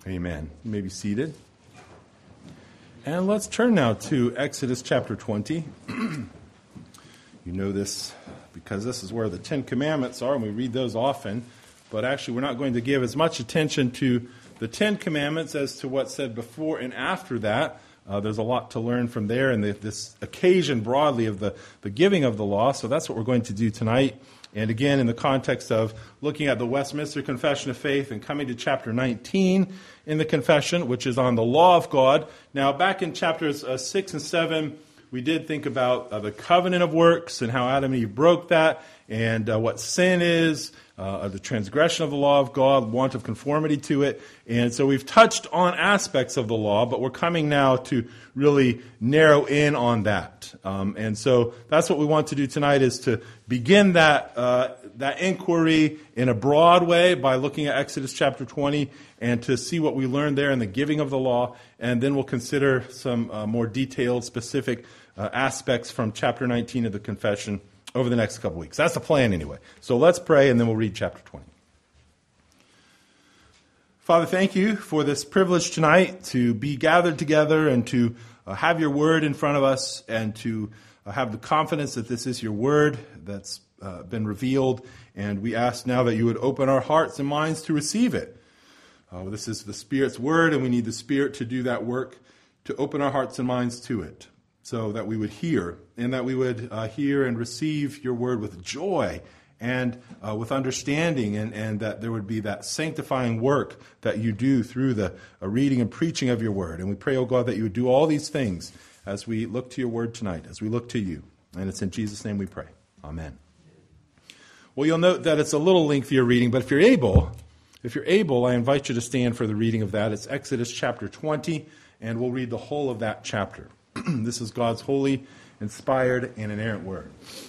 Amen. You may be seated. And let's turn now to Exodus chapter 20. You know this because this is where the Ten Commandments are, and we read those often. But actually, we're not going to give as much attention to the Ten Commandments as to what's said before and after that. There's a lot to learn from there and this occasion broadly of the giving of the law. So that's what we're going to do tonight. And again, in the context of looking at the Westminster Confession of Faith and coming to chapter 19 in the confession, which is on the law of God. Now, back in chapters 6 and 7, we did think about the covenant of works and how Adam and Eve broke that, and what sin is, the transgression of the law of God, want of conformity to it. And so we've touched on aspects of the law, but we're coming now to really narrow in on that. And so that's what we want to do tonight, is to begin that inquiry in a broad way by looking at Exodus chapter 20 and to see what we learned there in the giving of the law. And then we'll consider some more detailed, specific aspects from chapter 19 of the confession over the next couple weeks. That's the plan anyway. So let's pray, and then we'll read chapter 20. Father, thank you for this privilege tonight to be gathered together and to have your word in front of us and to have the confidence that this is your word that's been revealed. And we ask now that you would open our hearts and minds to receive it. This is the Spirit's word, and we need the Spirit to do that work, to open our hearts and minds to it, so that we would hear, and that we would hear and receive your word with joy and with understanding, and that there would be that sanctifying work that you do through the reading and preaching of your word. And we pray, oh God, that you would do all these things as we look to your word tonight, as we look to you. And it's in Jesus' name we pray. Amen. Well, you'll note that it's a little lengthier reading, but if you're able, I invite you to stand for the reading of that. It's Exodus chapter 20, and we'll read the whole of that chapter. This is God's holy, inspired, and inerrant word.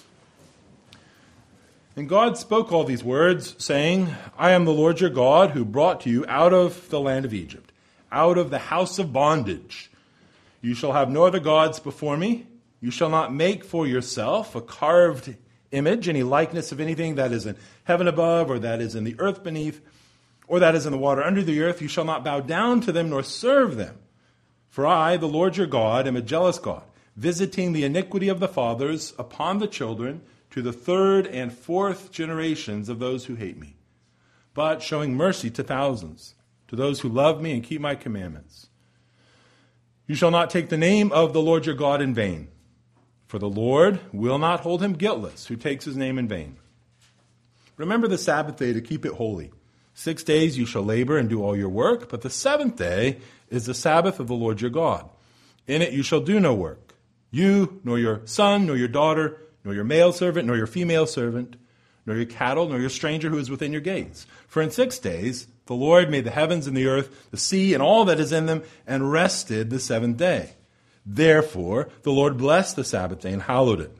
And God spoke all these words, saying, I am the Lord your God, who brought you out of the land of Egypt, out of the house of bondage. You shall have no other gods before me. You shall not make for yourself a carved image, any likeness of anything that is in heaven above, or that is in the earth beneath, or that is in the water under the earth. You shall not bow down to them nor serve them. For I, the Lord your God, am a jealous God, visiting the iniquity of the fathers upon the children to the third and fourth generations of those who hate me, but showing mercy to thousands, to those who love me and keep my commandments. You shall not take the name of the Lord your God in vain, for the Lord will not hold him guiltless who takes his name in vain. Remember the Sabbath day to keep it holy. 6 days you shall labor and do all your work, but the seventh day is the Sabbath of the Lord your God. In it you shall do no work, you, nor your son, nor your daughter, nor your male servant, nor your female servant, nor your cattle, nor your stranger who is within your gates. For in 6 days the Lord made the heavens and the earth, the sea, and all that is in them, and rested the seventh day. Therefore the Lord blessed the Sabbath day and hallowed it.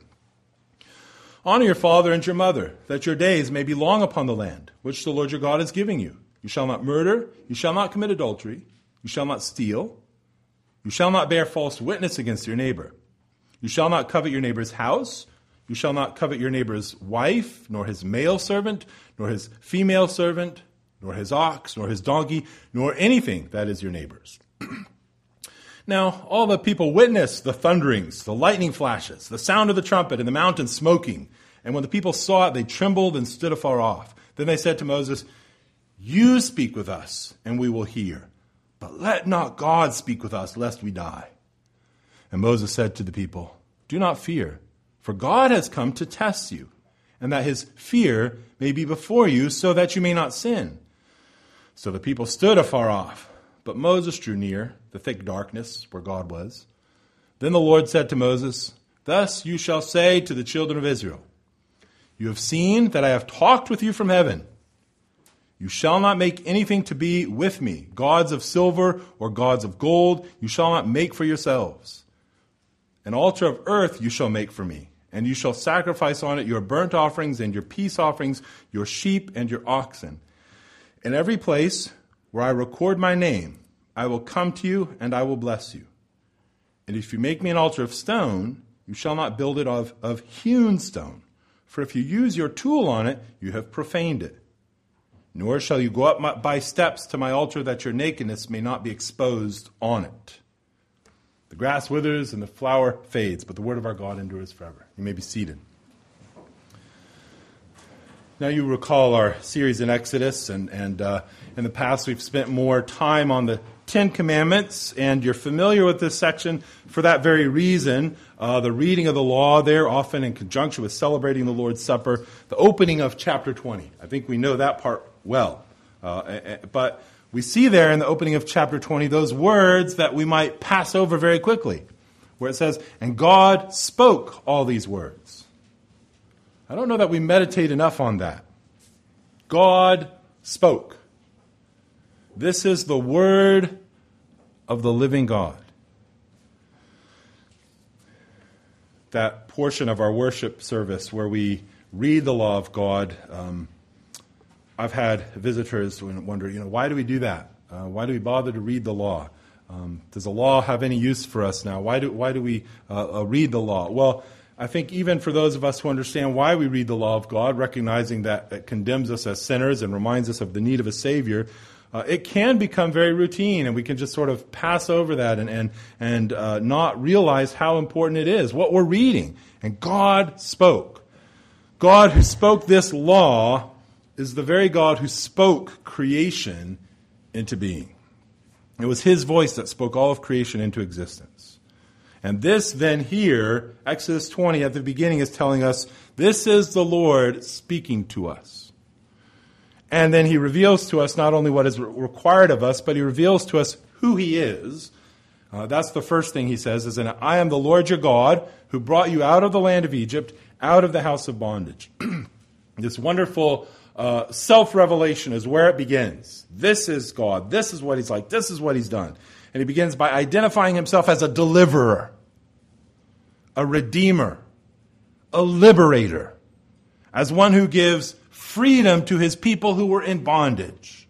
Honor your father and your mother, that your days may be long upon the land, which the Lord your God is giving you. You shall not murder, you shall not commit adultery, you shall not steal, you shall not bear false witness against your neighbor. You shall not covet your neighbor's house, you shall not covet your neighbor's wife, nor his male servant, nor his female servant, nor his ox, nor his donkey, nor anything that is your neighbor's. Now, all the people witnessed the thunderings, the lightning flashes, the sound of the trumpet, and the mountain smoking. And when the people saw it, they trembled and stood afar off. Then they said to Moses, You speak with us, and we will hear. But let not God speak with us, lest we die. And Moses said to the people, Do not fear, for God has come to test you, and that his fear may be before you, so that you may not sin. So the people stood afar off. But Moses drew near the thick darkness where God was. Then the Lord said to Moses, Thus you shall say to the children of Israel, You have seen that I have talked with you from heaven. You shall not make anything to be with me, gods of silver or gods of gold. You shall not make for yourselves. An altar of earth you shall make for me, and you shall sacrifice on it your burnt offerings and your peace offerings, your sheep and your oxen. In every place where I record my name, I will come to you, and I will bless you. And if you make me an altar of stone, you shall not build it of hewn stone. For if you use your tool on it, you have profaned it. nor shall you go up by steps to my altar, that your nakedness may not be exposed on it. The grass withers and the flower fades, but the word of our God endures forever. You may be seated. Now you recall our series in Exodus, and in the past we've spent more time on the Ten Commandments, and you're familiar with this section for that very reason. The reading of the law there, often in conjunction with celebrating the Lord's Supper, the opening of chapter 20. I think we know that part well. But we see there in the opening of chapter 20 those words that we might pass over very quickly, where it says, and God spoke all these words. I don't know that we meditate enough on that. God spoke. This is the word of the living God. That portion of our worship service where we read the law of God, I've had visitors wonder, why do we do that? Why do we bother to read the law? Does the law have any use for us now? Why do we read the law? Well, I think even for those of us who understand why we read the law of God, recognizing that it condemns us as sinners and reminds us of the need of a Savior, it can become very routine, and we can just sort of pass over that and not realize how important it is, what we're reading. And God spoke. God who spoke this law is the very God who spoke creation into being. It was his voice that spoke all of creation into existence. And this then here, Exodus 20 at the beginning is telling us, this is the Lord speaking to us. And then he reveals to us not only what is required of us, but he reveals to us who he is. That's the first thing he says, is, I am the Lord your God, who brought you out of the land of Egypt, out of the house of bondage. This wonderful self-revelation is where it begins. This is God. This is what he's like. This is what he's done. And he begins by identifying himself as a deliverer, a redeemer, a liberator, as one who gives freedom to his people who were in bondage.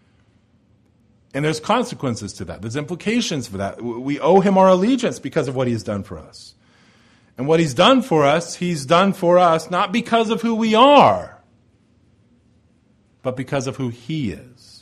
And there's consequences to that. There's implications for that. We owe him our allegiance because of what he has done for us. And what he's done for us not because of who we are, but because of who he is.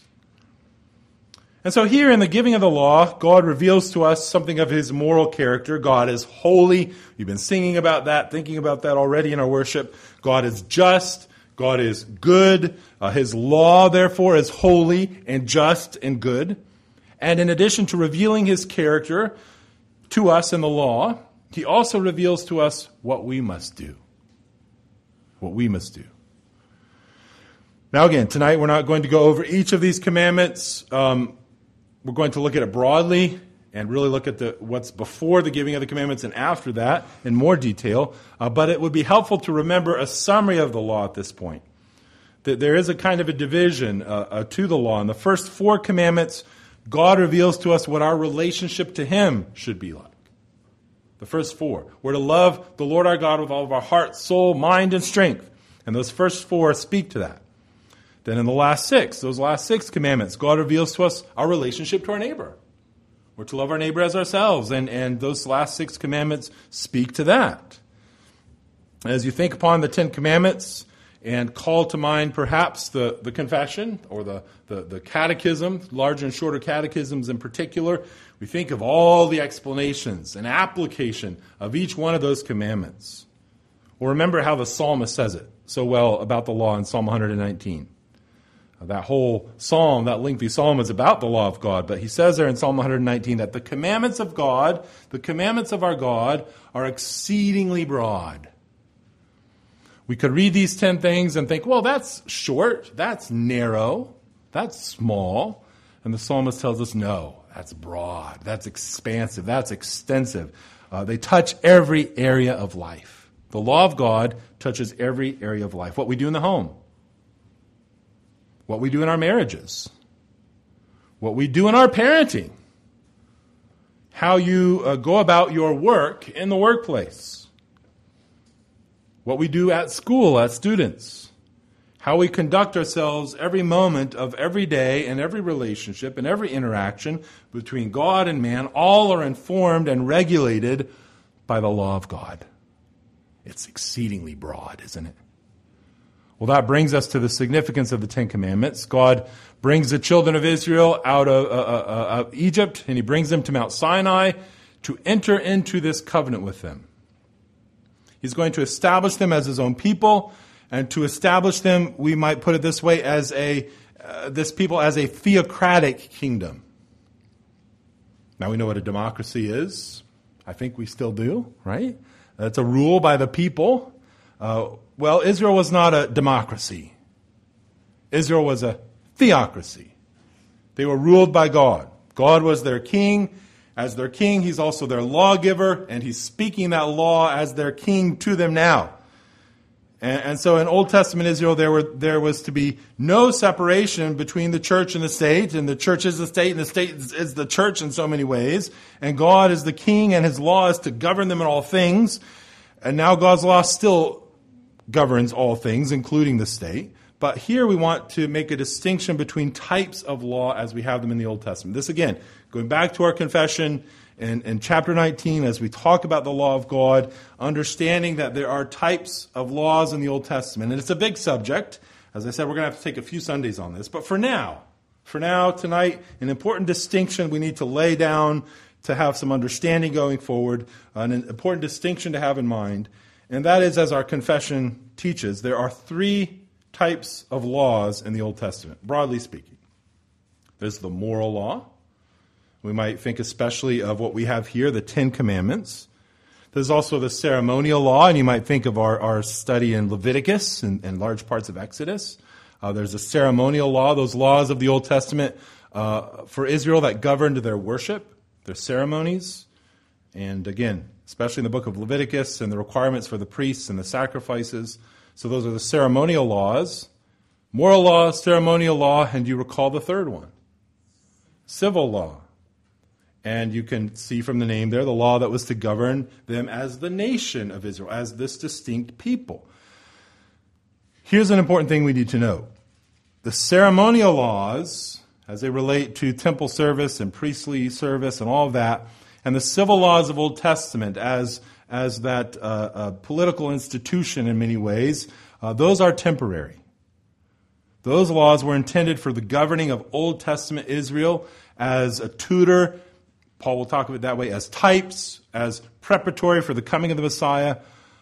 And so here in the giving of the law, God reveals to us something of his moral character. God is holy. We've been singing about that, thinking about that already in our worship. God is just. God is good. His law, therefore, is holy and just and good. And in addition to revealing his character to us in the law, he also reveals to us what we must do. What we must do. Now again, tonight we're not going to go over each of these commandments. We're going to look at it broadly and really look at what's before the giving of the commandments and after that in more detail. But it would be helpful to remember a summary of the law at this point. That there is a kind of a division to the law. In the first 4 commandments, God reveals to us what our relationship to him should be like. The first 4. We're to love the Lord our God with all of our heart, soul, mind, and strength. And those first 4 speak to that. Then in the last 6, those last 6 commandments, God reveals to us our relationship to our neighbor. We're to love our neighbor as ourselves, and those last 6 commandments speak to that. As you think upon the 10 commandments and call to mind perhaps the confession or the catechism, larger and shorter catechisms in particular, we think of all the explanations and application of each one of those commandments. Or remember how the psalmist says it so well about the law in Psalm 119. That whole psalm, that lengthy psalm, is about the law of God. But he says there in Psalm 119 that the commandments of God, the commandments of our God, are exceedingly broad. We could read these 10 things and think, well, that's short, that's narrow, that's small. And the psalmist tells us, no, that's broad, that's expansive, that's extensive. They touch every area of life. The law of God touches every area of life. What we do in the home. What we do in our marriages, what we do in our parenting, how you go about your work in the workplace, what we do at school as students, how we conduct ourselves every moment of every day and every relationship and every interaction between God and man, all are informed and regulated by the law of God. It's exceedingly broad, isn't it? Well, that brings us to the significance of the Ten Commandments. God brings the children of Israel out of Egypt, and he brings them to Mount Sinai to enter into this covenant with them. He's going to establish them as his own people, and to establish them, we might put it this way, as this people as a theocratic kingdom. Now we know what a democracy is. I think we still do, right? It's a rule by the people. Well, Israel was not a democracy. Israel was a theocracy. They were ruled by God. God was their king. As their king, he's also their lawgiver, and he's speaking that law as their king to them now. And so in Old Testament Israel, there was to be no separation between the church and the state, and the church is the state, and the state is the church in so many ways. And God is the king, and his law is to govern them in all things. And now God's law still governs all things, including the state. But here we want to make a distinction between types of law as we have them in the Old Testament. This, again, going back to our confession in chapter 19, as we talk about the law of God, understanding that there are types of laws in the Old Testament. And it's a big subject. As I said, we're going to have to take a few Sundays on this. But for now, tonight, an important distinction we need to lay down to have some understanding going forward, an important distinction to have in mind. And that is, as our confession teaches, there are three types of laws in the Old Testament, broadly speaking. There's the moral law. We might think especially of what we have here, the Ten Commandments. There's also the ceremonial law, and you might think of our study in Leviticus and large parts of Exodus. There's a ceremonial law, those laws of the Old Testament for Israel that governed their worship, their ceremonies. And again, especially in the book of Leviticus and the requirements for the priests and the sacrifices. So those are the ceremonial laws. Moral law, ceremonial law, and you recall the third one. Civil law. And you can see from the name there, the law that was to govern them as the nation of Israel, as this distinct people. Here's an important thing we need to know. The ceremonial laws, as they relate to temple service and priestly service and all of that, and the civil laws of Old Testament as that political institution in many ways, those are temporary. Those laws were intended for the governing of Old Testament Israel as a tutor. Paul will talk of it that way, as types, as preparatory for the coming of the Messiah.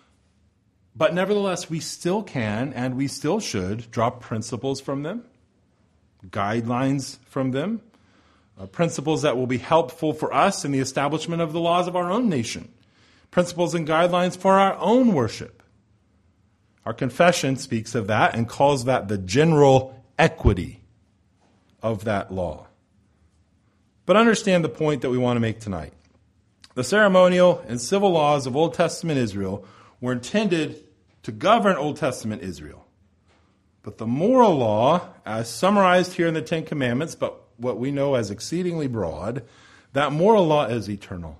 But nevertheless, we still can and we still should draw principles from them, guidelines from them, principles that will be helpful for us in the establishment of the laws of our own nation, principles and guidelines for our own worship. Our confession speaks of that and calls that the general equity of that law. But understand the point that we want to make tonight. The ceremonial and civil laws of Old Testament Israel were intended to govern Old Testament Israel. But the moral law, as summarized here in the Ten Commandments, but what we know as exceedingly broad, that moral law is eternal.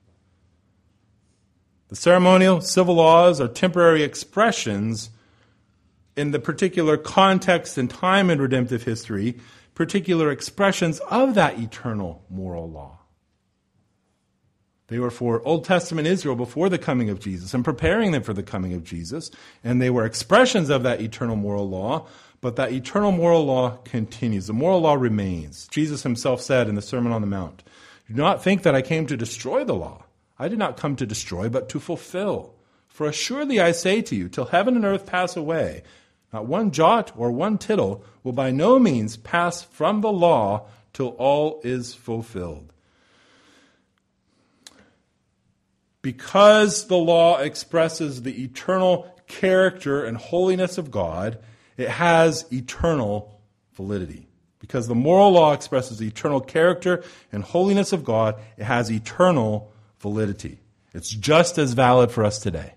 The ceremonial, civil laws are temporary expressions in the particular context and time in redemptive history, particular expressions of that eternal moral law. They were for Old Testament Israel before the coming of Jesus and preparing them for the coming of Jesus, and they were expressions of that eternal moral law, but that eternal moral law continues. The moral law remains. Jesus himself said in the Sermon on the Mount, "Do not think that I came to destroy the law. I did not come to destroy, but to fulfill. For assuredly I say to you, till heaven and earth pass away, not one jot or one tittle will by no means pass from the law till all is fulfilled." Because the law expresses the eternal character and holiness of God, it has eternal validity. Because the moral law expresses the eternal character and holiness of God, it has eternal validity. It's just as valid for us today.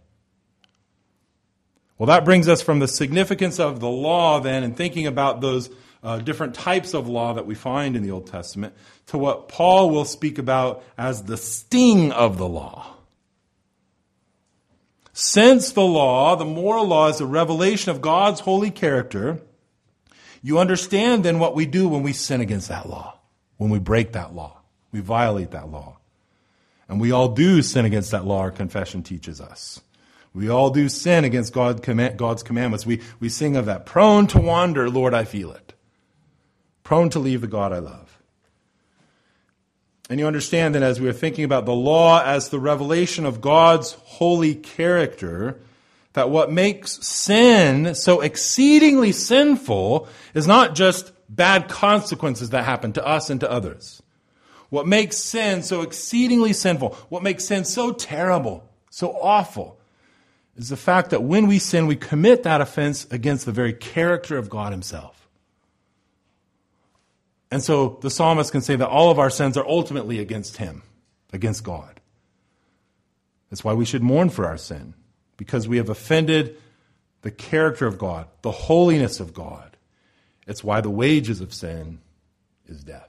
Well, that brings us from the significance of the law then, and thinking about those different types of law that we find in the Old Testament, to what Paul will speak about as the sting of the law. Since the law, the moral law, is a revelation of God's holy character, you understand then what we do when we sin against that law, when we break that law, we violate that law. And we all do sin against that law, our confession teaches us. We all do sin against God's commandments. We sing of that. Prone to wander, Lord, I feel it. Prone to leave the God I love. And you understand that as we are thinking about the law as the revelation of God's holy character, that what makes sin so exceedingly sinful is not just bad consequences that happen to us and to others. What makes sin so exceedingly sinful, what makes sin so terrible, so awful, is the fact that when we sin, we commit that offense against the very character of God himself. And so the psalmist can say that all of our sins are ultimately against him, against God. That's why we should mourn for our sin, because we have offended the character of God, the holiness of God. It's why the wages of sin is death.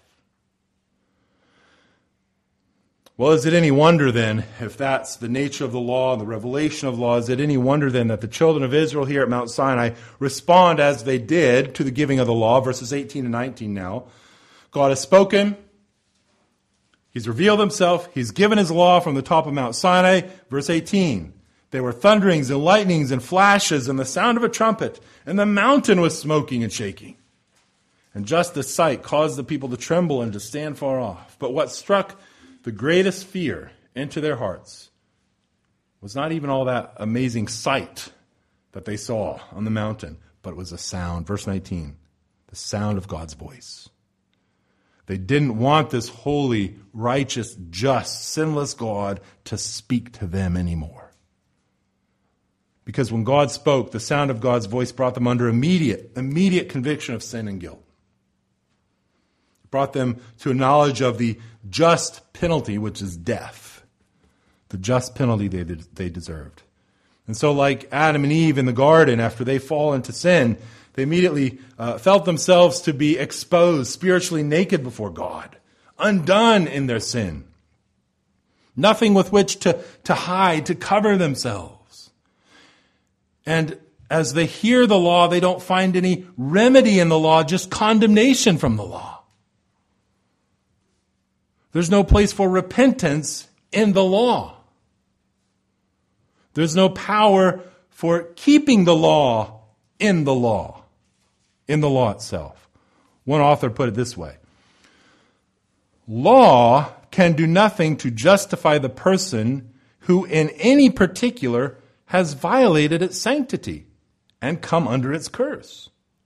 Well, is it any wonder then, if that's the nature of the law and the revelation of law, is it any wonder then that the children of Israel here at Mount Sinai respond as they did to the giving of the law, verses 18 and 19 now. God has spoken, he's revealed himself, he's given his law from the top of Mount Sinai, verse 18. There were thunderings and lightnings and flashes and the sound of a trumpet, and the mountain was smoking and shaking. And just this sight caused the people to tremble and to stand far off. But what struck the greatest fear into their hearts was not even all that amazing sight that they saw on the mountain, but it was a sound. Verse 19, the sound of God's voice. They didn't want this holy, righteous, just, sinless God to speak to them anymore. Because when God spoke, the sound of God's voice brought them under immediate conviction of sin and guilt. It brought them to a knowledge of the just penalty, which is death. The just penalty they deserved. And so like Adam and Eve in the garden, after they fall into sin, they immediately felt themselves to be exposed, spiritually naked before God, undone in their sin. Nothing with which to hide, to cover themselves. And as they hear the law, they don't find any remedy in the law, just condemnation from the law. There's no place for repentance in the law. There's no power for keeping the law in the law itself. One author put it this way: law can do nothing to justify the person who in any particular has violated its sanctity and come under its curse.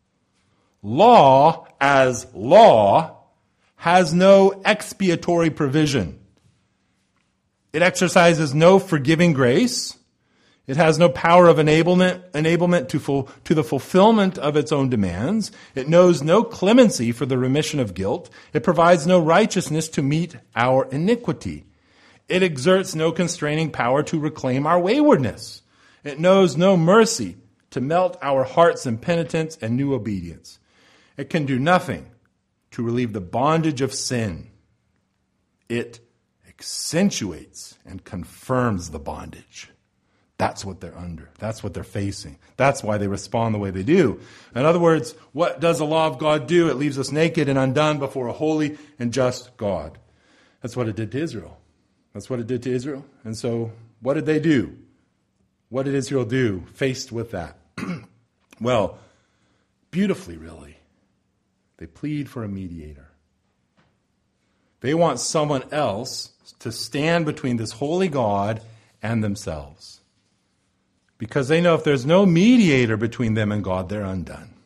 Law as law has no expiatory provision. It exercises no forgiving grace. It has no power of enablement to the fulfillment of its own demands. It knows no clemency for the remission of guilt. It provides no righteousness to meet our iniquity. It exerts no constraining power to reclaim our waywardness. It knows no mercy to melt our hearts in penitence and new obedience. It can do nothing to relieve the bondage of sin. It accentuates and confirms the bondage. That's what they're under. That's what they're facing. That's why they respond the way they do. In other words, what does the law of God do? It leaves us naked and undone before a holy and just God. That's what it did to Israel. That's what it did to Israel. And so, what did they do? What did Israel do faced with that? Well, beautifully, really. They plead for a mediator. They want someone else to stand between this holy God and themselves. Because they know if there's no mediator between them and God, they're undone.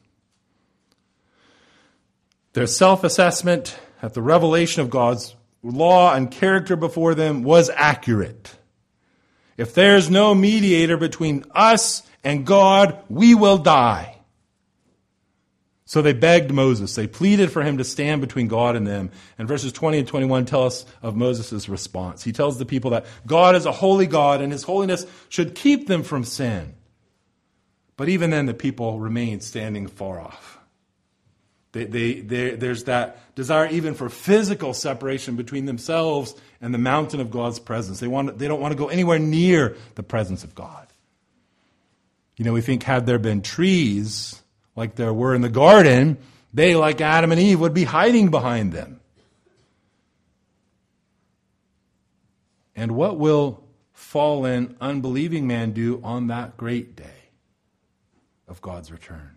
Their self-assessment at the revelation of God's law and character before them was accurate. If there's no mediator between us and God, we will die. So they begged Moses. They pleaded for him to stand between God and them. And verses 20 and 21 tell us of Moses' response. He tells the people that God is a holy God and his holiness should keep them from sin. But even then, the people remain standing far off. There's that desire even for physical separation between themselves and the mountain of God's presence. They don't want to go anywhere near the presence of God. You know, we think had there been trees like there were in the garden, they, like Adam and Eve, would be hiding behind them. And what will fallen, unbelieving man do on that great day of God's return?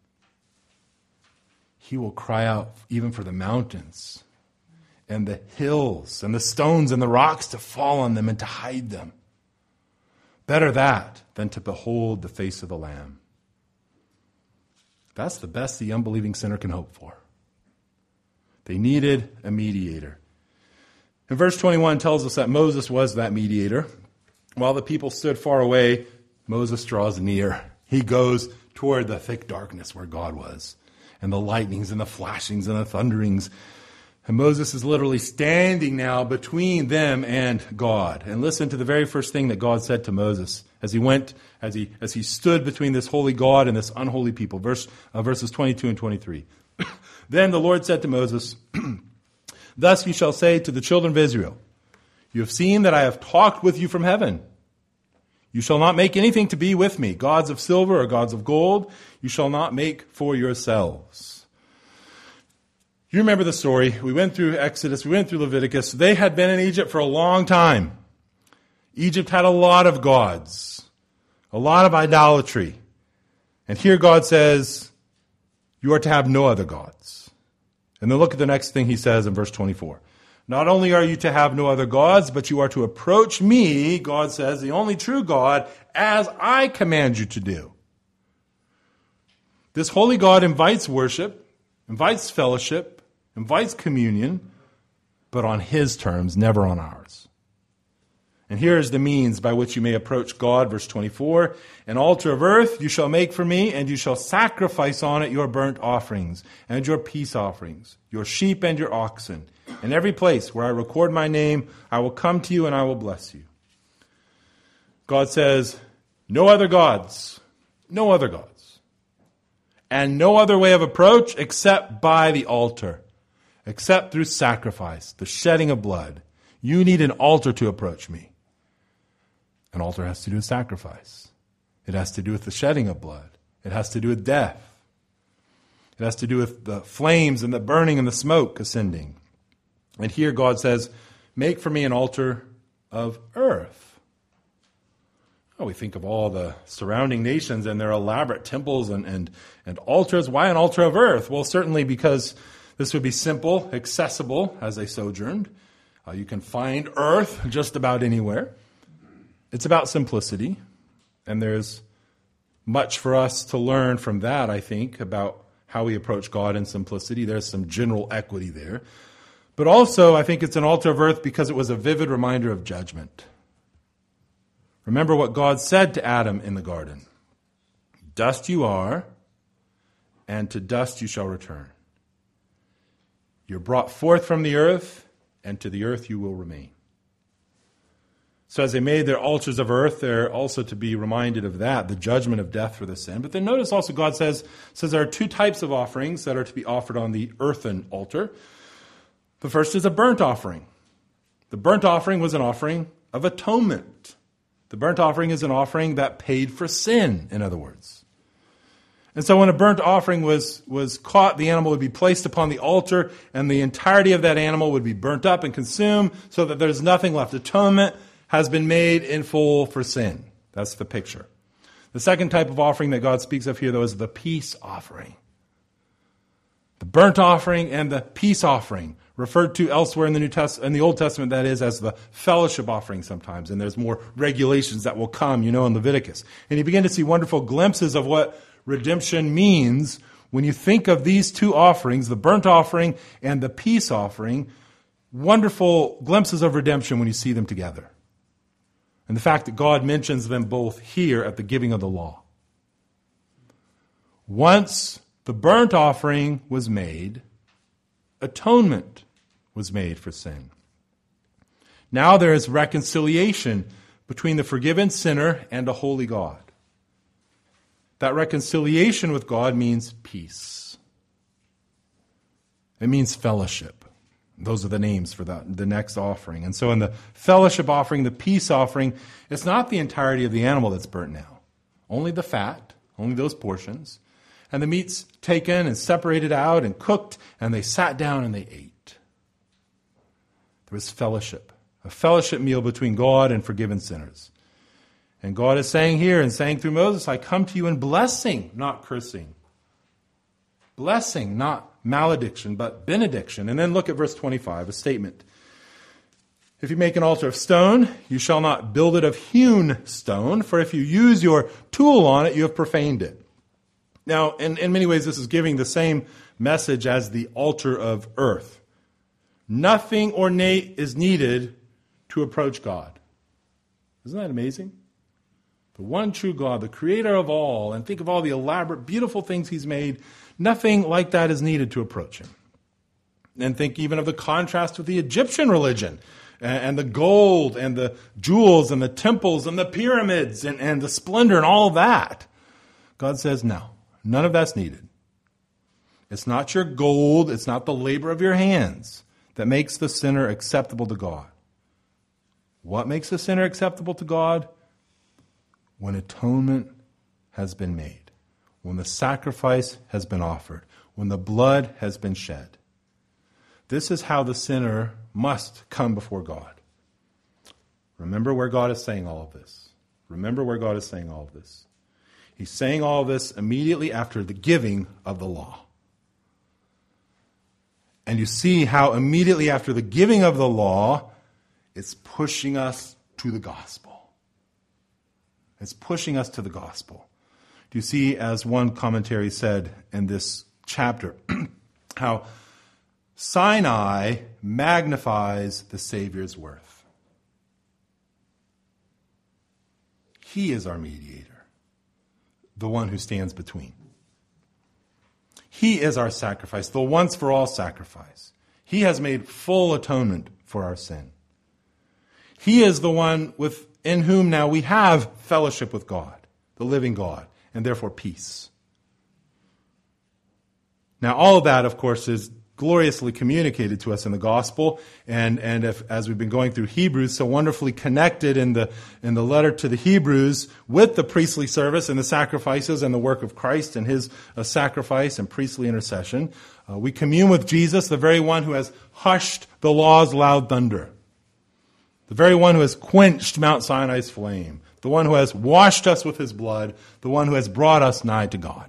He will cry out even for the mountains and the hills and the stones and the rocks to fall on them and to hide them. Better that than to behold the face of the Lamb. That's the best the unbelieving sinner can hope for. They needed a mediator. And verse 21 tells us that Moses was that mediator. While the people stood far away, Moses draws near. He goes toward the thick darkness where God was, and the lightnings and the flashings and the thunderings. And Moses is literally standing now between them and God. And listen to the very first thing that God said to Moses as he stood between this holy God and this unholy people. Verses 22 and 23. Then the Lord said to Moses, Thus you shall say to the children of Israel, You have seen that I have talked with you from heaven. You shall not make anything to be with me, gods of silver or gods of gold. You shall not make for yourselves. You remember the story. We went through Exodus, we went through Leviticus. They had been in Egypt for a long time. Egypt had a lot of gods, a lot of idolatry. And here God says, you are to have no other gods. And then look at the next thing he says in verse 24. Not only are you to have no other gods, but you are to approach me, God says, the only true God, as I command you to do. This holy God invites worship, invites fellowship, invites communion, but on his terms, never on ours. And here is the means by which you may approach God, verse 24. An altar of earth you shall make for me, and you shall sacrifice on it your burnt offerings and your peace offerings, your sheep and your oxen. In every place where I record my name, I will come to you and I will bless you. God says, no other gods, no other gods, and no other way of approach except by the altar, except through sacrifice, the shedding of blood. You need an altar to approach me. An altar has to do with sacrifice. It has to do with the shedding of blood. It has to do with death. It has to do with the flames and the burning and the smoke ascending. And here God says, make for me an altar of earth. Oh, we think of all the surrounding nations and their elaborate temples and altars. Why an altar of earth? Well, certainly because this would be simple, accessible as they sojourned. You can find earth just about anywhere. It's about simplicity, and there's much for us to learn from that, I think, about how we approach God in simplicity. There's some general equity there. But also, I think it's an altar of earth because it was a vivid reminder of judgment. Remember what God said to Adam in the garden. Dust you are, and to dust you shall return. You're brought forth from the earth, and to the earth you will remain. So as they made their altars of earth, they're also to be reminded of that, the judgment of death for the sin. But then notice also God says there are two types of offerings that are to be offered on the earthen altar. The first is a burnt offering. The burnt offering was an offering of atonement. The burnt offering is an offering that paid for sin, in other words. And so when a burnt offering was caught, the animal would be placed upon the altar, and the entirety of that animal would be burnt up and consumed so that there's nothing left. Atonement has been made in full for sin. That's the picture. The second type of offering that God speaks of here, though, is the peace offering. The burnt offering and the peace offering, referred to elsewhere in the Old Testament, that is, as the fellowship offering sometimes. And there's more regulations that will come, in Leviticus. And you begin to see wonderful glimpses of what redemption means when you think of these two offerings, the burnt offering and the peace offering. Wonderful glimpses of redemption when you see them together. And the fact that God mentions them both here at the giving of the law. Once the burnt offering was made, atonement was made for sin. Now there is reconciliation between the forgiven sinner and a holy God. That reconciliation with God means peace. It means fellowship. Those are the names for the next offering. And so in the fellowship offering, the peace offering, it's not the entirety of the animal that's burnt now. Only the fat, only those portions. And the meat's taken and separated out and cooked, and they sat down and they ate. There was fellowship, a fellowship meal between God and forgiven sinners. And God is saying here and saying through Moses, I come to you in blessing, not cursing. Blessing, not malediction, but benediction. And then look at verse 25, a statement. If you make an altar of stone, you shall not build it of hewn stone, for if you use your tool on it, you have profaned it. Now, in many ways, this is giving the same message as the altar of earth. Nothing ornate is needed to approach God. Isn't that amazing? The one true God, the creator of all, and think of all the elaborate, beautiful things he's made. Nothing like that is needed to approach him. And think even of the contrast with the Egyptian religion and the gold and the jewels and the temples and the pyramids and the splendor and all of that. God says, no, none of that's needed. It's not your gold, it's not the labor of your hands that makes the sinner acceptable to God. What makes the sinner acceptable to God? When atonement has been made, when the sacrifice has been offered, when the blood has been shed. This is how the sinner must come before God. Remember where God is saying all of this. Remember where God is saying all of this. He's saying all of this immediately after the giving of the law. And you see how immediately after the giving of the law, it's pushing us to the gospel. It's pushing us to the gospel. Do you see, as one commentary said in this chapter, how Sinai magnifies the Savior's worth? He is our mediator, the one who stands between. He is our sacrifice, the once-for-all sacrifice. He has made full atonement for our sin. He is the one in whom now we have fellowship with God, the living God, and therefore peace. Now, all of that, of course, is gloriously communicated to us in the gospel, and as we've been going through Hebrews, so wonderfully connected in the letter to the Hebrews with the priestly service and the sacrifices and the work of Christ and his sacrifice and priestly intercession. We commune with Jesus, the very one who has hushed the law's loud thunder, the very one who has quenched Mount Sinai's flame, the one who has washed us with his blood, the one who has brought us nigh to God.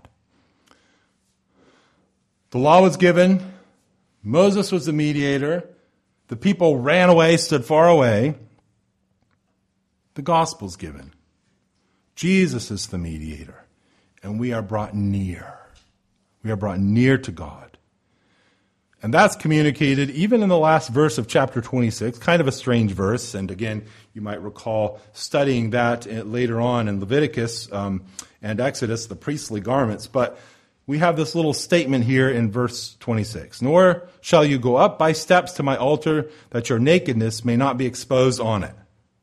The law was given. Moses was the mediator. The people ran away, stood far away. The gospel's given. Jesus is the mediator, and we are brought near. We are brought near to God. And that's communicated even in the last verse of chapter 26, kind of a strange verse. And again, you might recall studying that later on in Leviticus and Exodus, the priestly garments. But we have this little statement here in verse 26. Nor shall you go up by steps to my altar, that your nakedness may not be exposed on it.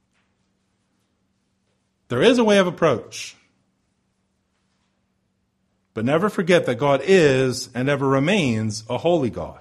There is a way of approach. But never forget that God is and ever remains a holy God.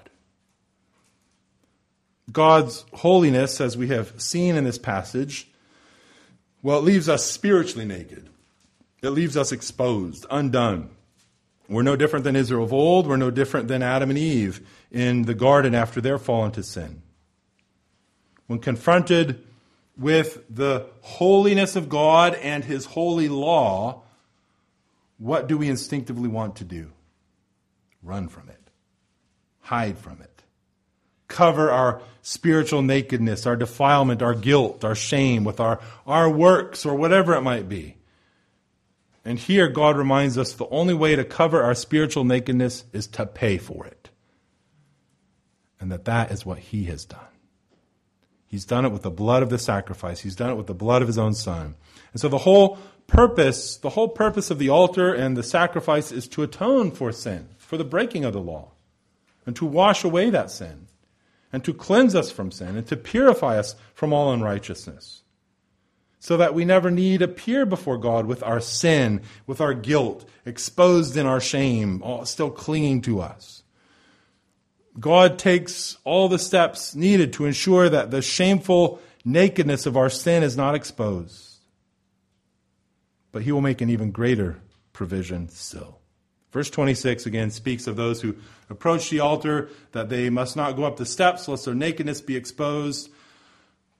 God's holiness, as we have seen in this passage, well, it leaves us spiritually naked. It leaves us exposed, undone. We're no different than Israel of old. We're no different than Adam and Eve in the garden after their fall into sin. When confronted with the holiness of God and his holy law, what do we instinctively want to do? Run from it. Hide from it. Cover our spiritual nakedness, our defilement, our guilt, our shame with our works or whatever it might be. And here God reminds us the only way to cover our spiritual nakedness is to pay for it. And that is what he has done. He's done it with the blood of the sacrifice. He's done it with the blood of his own son. And so the whole purpose of the altar and the sacrifice is to atone for sin, for the breaking of the law, and to wash away that sin, and to cleanse us from sin, and to purify us from all unrighteousness, so that we never need appear before God with our sin, with our guilt, exposed in our shame, all still clinging to us. God takes all the steps needed to ensure that the shameful nakedness of our sin is not exposed. But he will make an even greater provision still. Verse 26 again speaks of those who approach the altar, that they must not go up the steps lest their nakedness be exposed.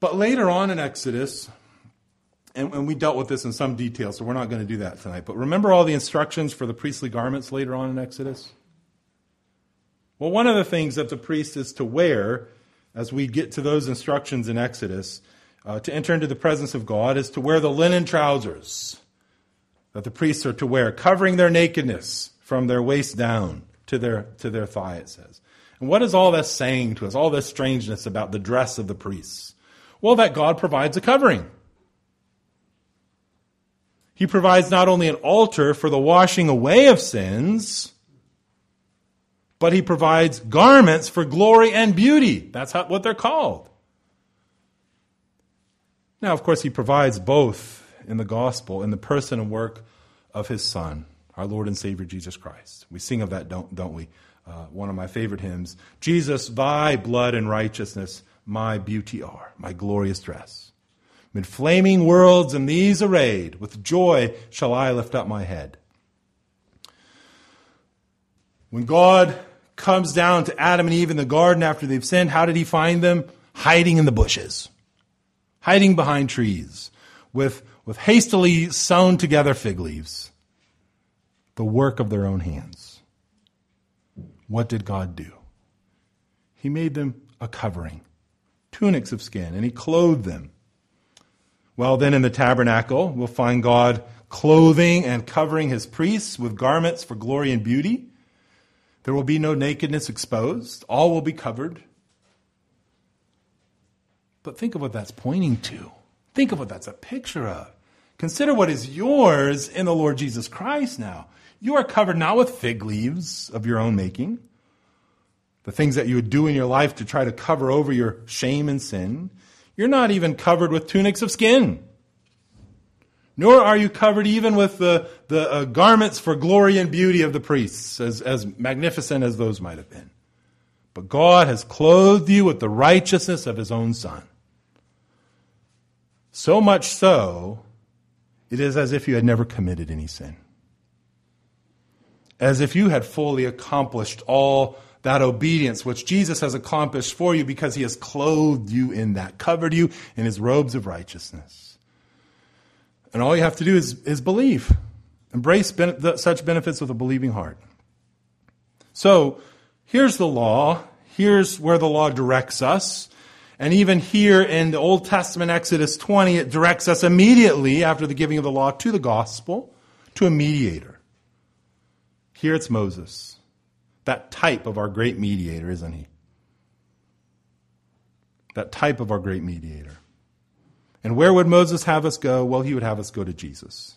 But later on in Exodus, and we dealt with this in some detail, so we're not going to do that tonight, but remember all the instructions for the priestly garments later on in Exodus? Well, one of the things that the priest is to wear, as we get to those instructions in Exodus, to enter into the presence of God, is to wear the linen trousers that the priests are to wear, covering their nakedness from their waist down to their thigh, it says. And what is all this saying to us, all this strangeness about the dress of the priests? Well, that God provides a covering. He provides not only an altar for the washing away of sins, but he provides garments for glory and beauty. That's what they're called. Now, of course, he provides both in the gospel, in the person and work of his Son, our Lord and Savior, Jesus Christ. We sing of that, don't we? One of my favorite hymns. Jesus, thy blood and righteousness, my beauty are, my glorious dress. Mid flaming worlds in these arrayed, with joy shall I lift up my head. When God comes down to Adam and Eve in the garden after they've sinned, how did he find them? Hiding in the bushes, hiding behind trees, with hastily sewn together fig leaves, the work of their own hands. What did God do? He made them a covering, tunics of skin, and he clothed them. Well, then in the tabernacle, we'll find God clothing and covering his priests with garments for glory and beauty. There will be no nakedness exposed. All will be covered. But think of what that's pointing to. Think of what that's a picture of. Consider what is yours in the Lord Jesus Christ now. You are covered not with fig leaves of your own making, the things that you would do in your life to try to cover over your shame and sin. You're not even covered with tunics of skin. Nor are you covered even with the garments for glory and beauty of the priests, as magnificent as those might have been. But God has clothed you with the righteousness of his own Son. So much so, it is as if you had never committed any sin. As if you had fully accomplished all that obedience which Jesus has accomplished for you because he has clothed you in that, covered you in his robes of righteousness. And all you have to do is believe. Embrace such benefits with a believing heart. So, here's the law. Here's where the law directs us. And even here in the Old Testament, Exodus 20, it directs us immediately after the giving of the law to the gospel, to a mediator. Here it's Moses. That type of our great mediator, isn't he? That type of our great mediator. And where would Moses have us go? Well, he would have us go to Jesus.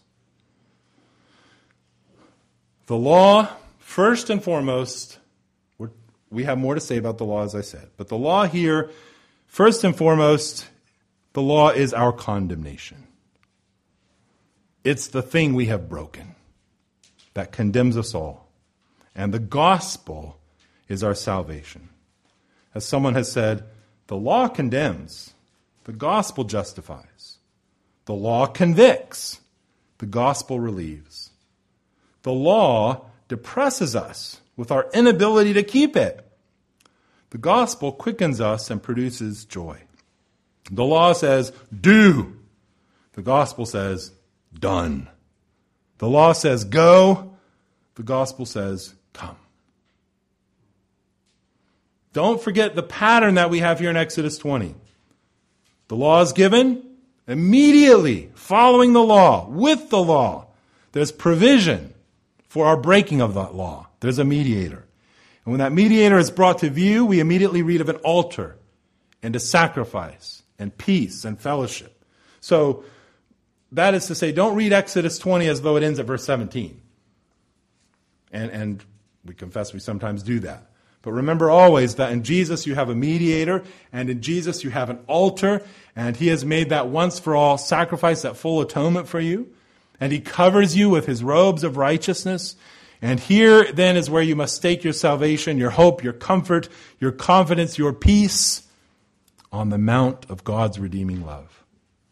The law, first and foremost, we have more to say about the law, as I said. But the law here, first and foremost, the law is our condemnation. It's the thing we have broken that condemns us all. And the gospel is our salvation. As someone has said, the law condemns, the gospel justifies. The law convicts, the gospel relieves. The law depresses us with our inability to keep it. The gospel quickens us and produces joy. The law says, do. The gospel says, done. The law says, go. The gospel says, come. Don't forget the pattern that we have here in Exodus 20. The law is given. Immediately following the law, with the law, there's provision for our breaking of that law. There's a mediator. And when that mediator is brought to view, we immediately read of an altar and a sacrifice and peace and fellowship. So that is to say, don't read Exodus 20 as though it ends at verse 17. And we confess we sometimes do that. But remember always that in Jesus you have a mediator, and in Jesus you have an altar, and he has made that once for all sacrifice, that full atonement for you. And he covers you with his robes of righteousness. And here then is where you must stake your salvation, your hope, your comfort, your confidence, your peace on the mount of God's redeeming love.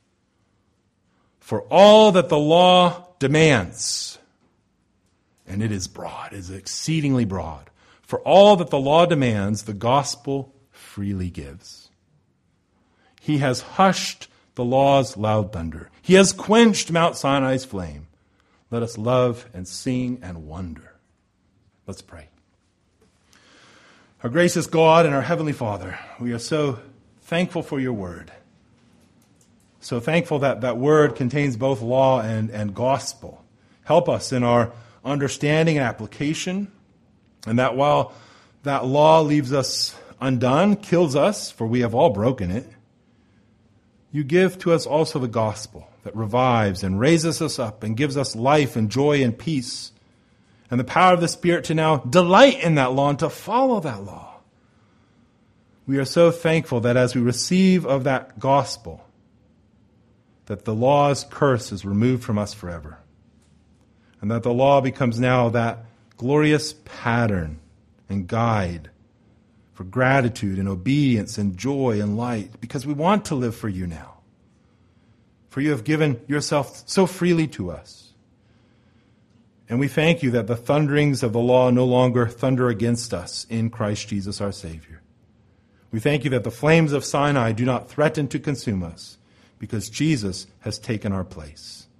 For all that the law demands, and it is broad, it is exceedingly broad. For all that the law demands, the gospel freely gives. He has hushed the law's loud thunder. He has quenched Mount Sinai's flame. Let us love and sing and wonder. Let's pray. Our gracious God and our Heavenly Father, we are so thankful for your word. So thankful that that word contains both law and gospel. Help us in our understanding and application, and that while that law leaves us undone, kills us, for we have all broken it, you give to us also the gospel that revives and raises us up and gives us life and joy and peace, and the power of the Spirit to now delight in that law and to follow that law. We are so thankful that as we receive of that gospel, that the law's curse is removed from us forever, and that the law becomes now that glorious pattern and guide for gratitude and obedience and joy and light, because we want to live for you now. For you have given yourself so freely to us. And we thank you that the thunderings of the law no longer thunder against us in Christ Jesus our Savior. We thank you that the flames of Sinai do not threaten to consume us, because Jesus has taken our place.